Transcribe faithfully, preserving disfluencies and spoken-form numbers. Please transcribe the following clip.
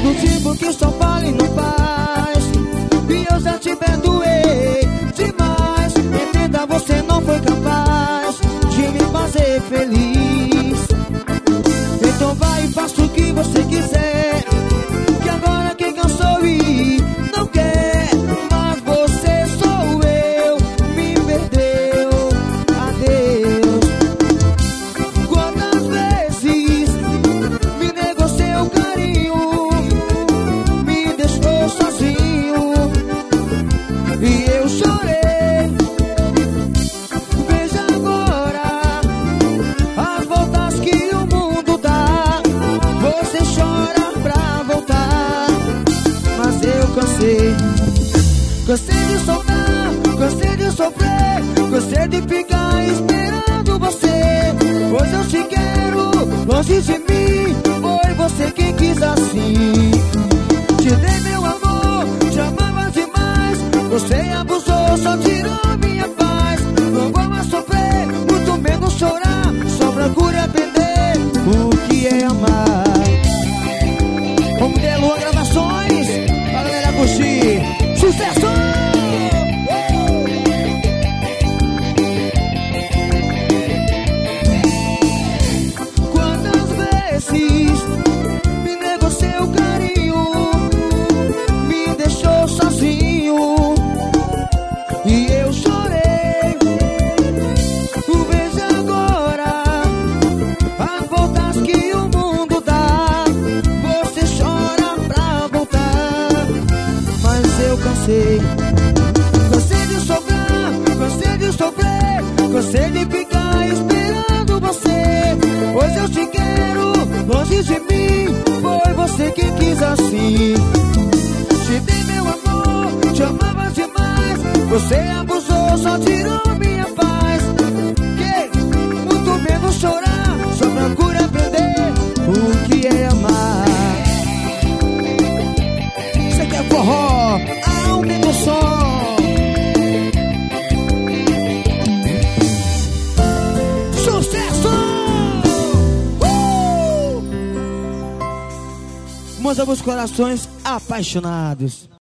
do tipo que só fala e não faz. E eu já te perdoei demais. Entenda, você não foi capaz de me fazer feliz. Então vai e faça o que você quiser, que agora quem cansou e não quer. Mas você sou eu, me perdeu, adeus. Quantas vezes me negou seu carinho, me deixou sozinho e eu chorei. Veja agora as voltas que o mundo dá. Você chora pra voltar, mas eu cansei. Cansei de soltar, cansei de sofrer, cansei de ficar esperando você. Pois eu te quero longe de mim, foi você quem quis assim. Te dei meu amor, te amava demais. Você abusou, só tirou minha paz. Não vou mais sofrer, muito menos chorar. Só procure aprender o que é amar. Vamos ter Lua Gravações pra galera curtir. Sucesso! Quantas vezes me negou seu carinho, me deixou sozinho e eu chorei. Veja agora as voltas que o mundo dá. Você chora pra voltar, mas eu cansei. Cansei de sofrer, cansei de sofrer, cansei de ficar esperando você. Pois eu te quero longe de mim, foi você que quis assim. Te dei meu amor, te amava demais. Você abusou, só tirou minha paz. Que? Muito menos chorar, só procura aprender o que é amar. Você quer forró? Aumenta o som. Sucesso! Uh! Mostra os corações apaixonados.